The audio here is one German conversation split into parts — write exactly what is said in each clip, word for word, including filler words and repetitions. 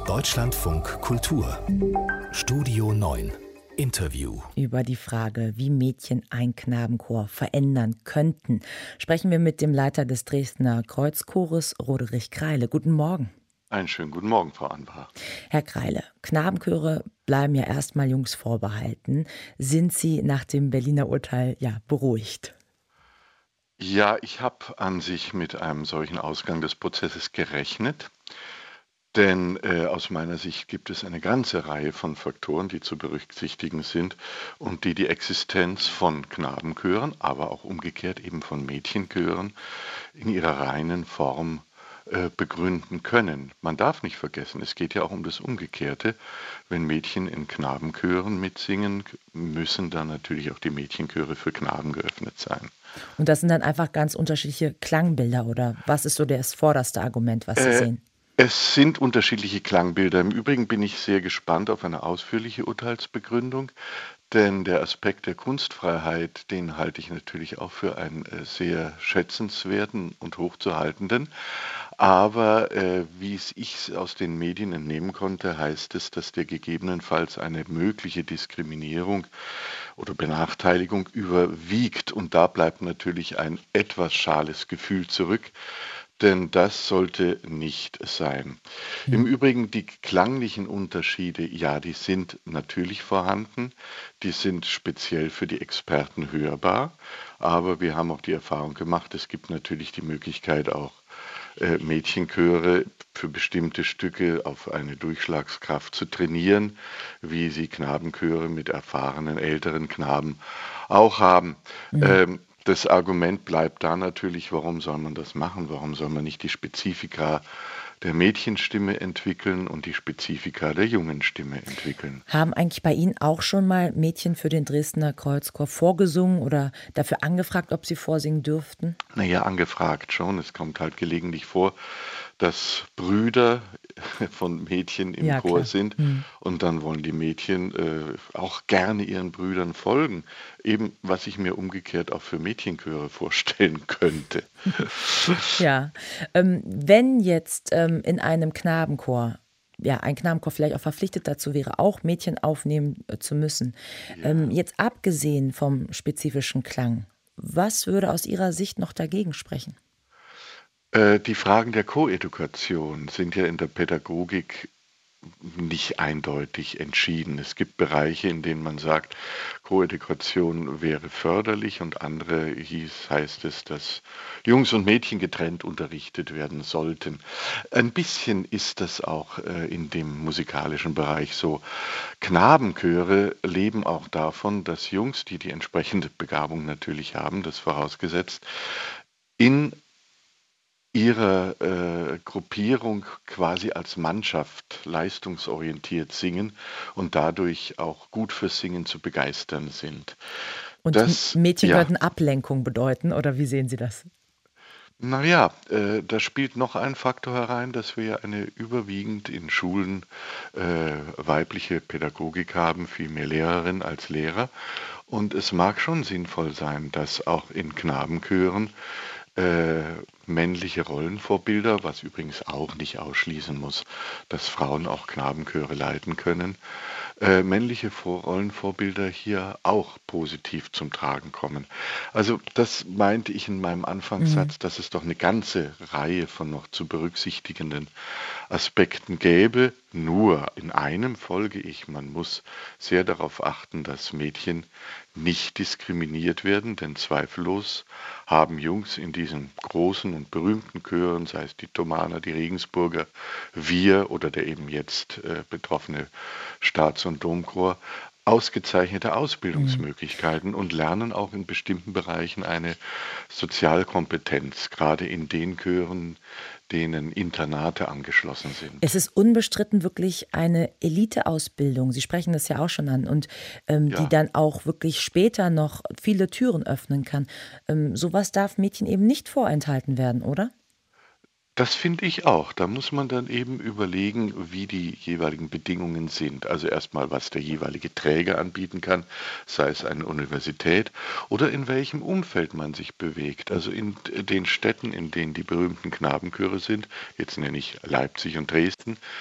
Deutschlandfunk Kultur Studio neun Interview. Über die Frage, wie Mädchen einen Knabenchor verändern könnten, sprechen wir mit dem Leiter des Dresdner Kreuzchores, Roderich Kreile. Guten Morgen. Einen schönen guten Morgen, Frau Anbach. Herr Kreile, Knabenchöre bleiben ja erstmal Jungs vorbehalten. Sind Sie nach dem Berliner Urteil ja beruhigt? Ja, ich habe an sich mit einem solchen Ausgang des Prozesses gerechnet. Denn äh, aus meiner Sicht gibt es eine ganze Reihe von Faktoren, die zu berücksichtigen sind und die die Existenz von Knabenchören, aber auch umgekehrt eben von Mädchenchören in ihrer reinen Form äh, begründen können. Man darf nicht vergessen, es geht ja auch um das Umgekehrte. Wenn Mädchen in Knabenchören mitsingen, müssen dann natürlich auch die Mädchenchöre für Knaben geöffnet sein. Und das sind dann einfach ganz unterschiedliche Klangbilder, oder was ist so das vorderste Argument, was Sie Äh, sehen? Es sind unterschiedliche Klangbilder. Im Übrigen bin ich sehr gespannt auf eine ausführliche Urteilsbegründung, denn der Aspekt der Kunstfreiheit, den halte ich natürlich auch für einen äh, sehr schätzenswerten und hochzuhaltenden. Aber äh, wie es ich aus den Medien entnehmen konnte, heißt es, dass der gegebenenfalls eine mögliche Diskriminierung oder Benachteiligung überwiegt. Und da bleibt natürlich ein etwas schales Gefühl zurück. Denn das sollte nicht sein. Hm. Im Übrigen, die klanglichen Unterschiede, ja, die sind natürlich vorhanden. Die sind speziell für die Experten hörbar. Aber wir haben auch die Erfahrung gemacht, es gibt natürlich die Möglichkeit auch, äh, Mädchenchöre für bestimmte Stücke auf eine Durchschlagskraft zu trainieren, wie sie Knabenchöre mit erfahrenen älteren Knaben auch haben. Hm. Ähm, Das Argument bleibt da natürlich, warum soll man das machen? Warum soll man nicht die Spezifika der Mädchenstimme entwickeln und die Spezifika der jungen Stimme entwickeln? Haben eigentlich bei Ihnen auch schon mal Mädchen für den Dresdner Kreuzchor vorgesungen oder dafür angefragt, ob sie vorsingen dürften? Naja, angefragt schon. Es kommt halt gelegentlich vor, dass Brüder von Mädchen im Ja, Chor klar. sind Hm. und dann wollen die Mädchen äh, auch gerne ihren Brüdern folgen. Eben, was ich mir umgekehrt auch für Mädchenchöre vorstellen könnte. Ja, ähm, wenn jetzt ähm, in einem Knabenchor, ja, ein Knabenchor vielleicht auch verpflichtet dazu wäre, auch Mädchen aufnehmen äh, zu müssen, ähm, Ja. jetzt abgesehen vom spezifischen Klang, was würde aus Ihrer Sicht noch dagegen sprechen? Äh, die Fragen der Koedukation sind ja in der Pädagogik nicht eindeutig entschieden. Es gibt Bereiche, in denen man sagt, Koedukation wäre förderlich und andere hieß, heißt es, dass Jungs und Mädchen getrennt unterrichtet werden sollten. Ein bisschen ist das auch äh, in dem musikalischen Bereich so. Knabenchöre leben auch davon, dass Jungs, die die entsprechende Begabung natürlich haben, das vorausgesetzt, in ihre äh, Gruppierung quasi als Mannschaft leistungsorientiert singen und dadurch auch gut fürs Singen zu begeistern sind. Und M- Das, Mädchen ja, könnten Ablenkung bedeuten, oder wie sehen Sie das? naja, äh, da spielt noch ein Faktor herein, dass wir ja eine überwiegend in Schulen äh, weibliche Pädagogik haben, viel mehr Lehrerinnen als Lehrer. Und es mag schon sinnvoll sein, dass auch in Knabenchören äh, männliche Rollenvorbilder, was übrigens auch nicht ausschließen muss, dass Frauen auch Knabenchöre leiten können, äh, männliche Vor Rollenvorbilder hier auch positiv zum Tragen kommen. Also das meinte ich in meinem Mhm. Anfangssatz, dass es doch eine ganze Reihe von noch zu berücksichtigenden Aspekten gäbe. Nur in einem folge ich, man muss sehr darauf achten, dass Mädchen nicht diskriminiert werden, denn zweifellos haben Jungs in diesen großen und berühmten Chören, sei es die Thomaner, die Regensburger, wir oder der eben jetzt äh, betroffene Staats- und Domchor, ausgezeichnete Mhm. Ausbildungsmöglichkeiten und lernen auch in bestimmten Bereichen eine Sozialkompetenz, gerade in den Chören, denen Internate angeschlossen Es sind. ist unbestritten wirklich eine Eliteausbildung. Sie sprechen das ja auch schon an und ähm, die Ja. dann auch wirklich später noch viele Türen öffnen kann. Ähm, sowas darf Mädchen eben nicht vorenthalten werden, oder? Das finde ich auch. Da muss man dann eben überlegen, wie die jeweiligen Bedingungen sind. Also erstmal, was der jeweilige Träger anbieten kann, sei es eine Universität oder in welchem Umfeld man sich bewegt. Also in den Städten, in denen die berühmten Knabenchöre sind, jetzt nenne ich Leipzig und Dresden,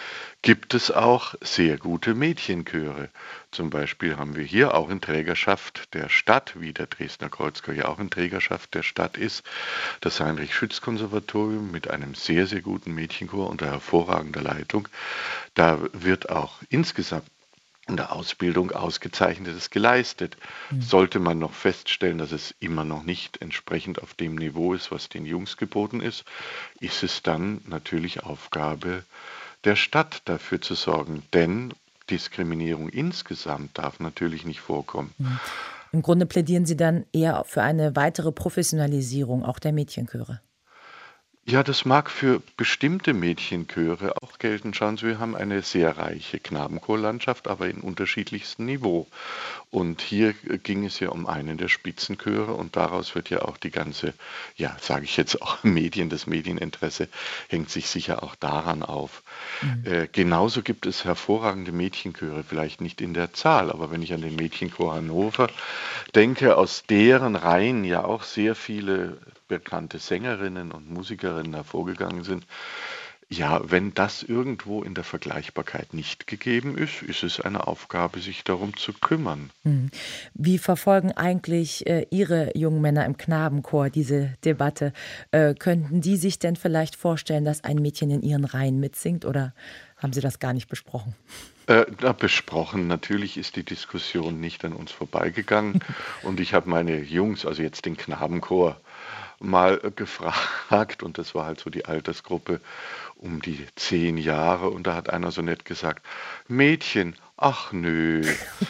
gibt es auch sehr gute Mädchenchöre. Zum Beispiel haben wir hier auch in Trägerschaft der Stadt, wie der Dresdner Kreuzchor ja auch in Trägerschaft der Stadt ist, das Heinrich-Schütz-Konservatorium mit einem sehr, sehr guten Mädchenchor unter hervorragender Leitung. Da wird auch insgesamt in der Ausbildung Ausgezeichnetes geleistet. Mhm. Sollte man noch feststellen, dass es immer noch nicht entsprechend auf dem Niveau ist, was den Jungs geboten ist, ist es dann natürlich Aufgabe der Stadt dafür zu sorgen. Denn Diskriminierung insgesamt darf natürlich nicht vorkommen. Mhm. Im Grunde plädieren Sie dann eher für eine weitere Professionalisierung auch der Mädchenchöre. Ja, das mag für bestimmte Mädchenchöre auch gelten. Schauen Sie, wir haben eine sehr reiche Knabenchorlandschaft, aber in unterschiedlichstem Niveau. Und hier äh, ging es ja um einen der Spitzenchöre und daraus wird ja auch die ganze, ja, sage ich jetzt auch Medien, das Medieninteresse hängt sich sicher auch daran auf. Mhm. Äh, genauso gibt es hervorragende Mädchenchöre, vielleicht nicht in der Zahl, aber wenn ich an den Mädchenchor Hannover denke, aus deren Reihen ja auch sehr viele bekannte Sängerinnen und Musikerinnen hervorgegangen sind. Ja, wenn das irgendwo in der Vergleichbarkeit nicht gegeben ist, ist es eine Aufgabe, sich darum zu kümmern. Mhm. Wie verfolgen eigentlich äh, Ihre jungen Männer im Knabenchor diese Debatte? Äh, könnten die sich denn vielleicht vorstellen, dass ein Mädchen in ihren Reihen mitsingt oder haben Sie das gar nicht besprochen? Äh, na, besprochen, natürlich ist die Diskussion nicht an uns vorbeigegangen und ich habe meine Jungs, also jetzt den Knabenchor, mal äh, gefragt und das war halt so die Altersgruppe um die zehn Jahre und da hat einer so nett gesagt, Mädchen, ach nö.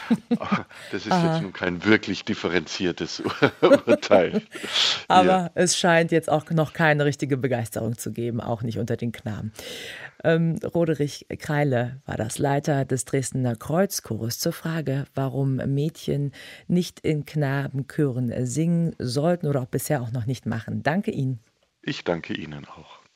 Das ist jetzt Aha. nun kein wirklich differenziertes Urteil. Ja. Aber es scheint jetzt auch noch keine richtige Begeisterung zu geben, auch nicht unter den Knaben. Ähm, Roderich Kreile war das, Leiter des Dresdner Kreuzchores, zur Frage, warum Mädchen nicht in Knabenchören singen sollten oder auch bisher auch noch nicht machen. Danke Ihnen. Ich danke Ihnen auch.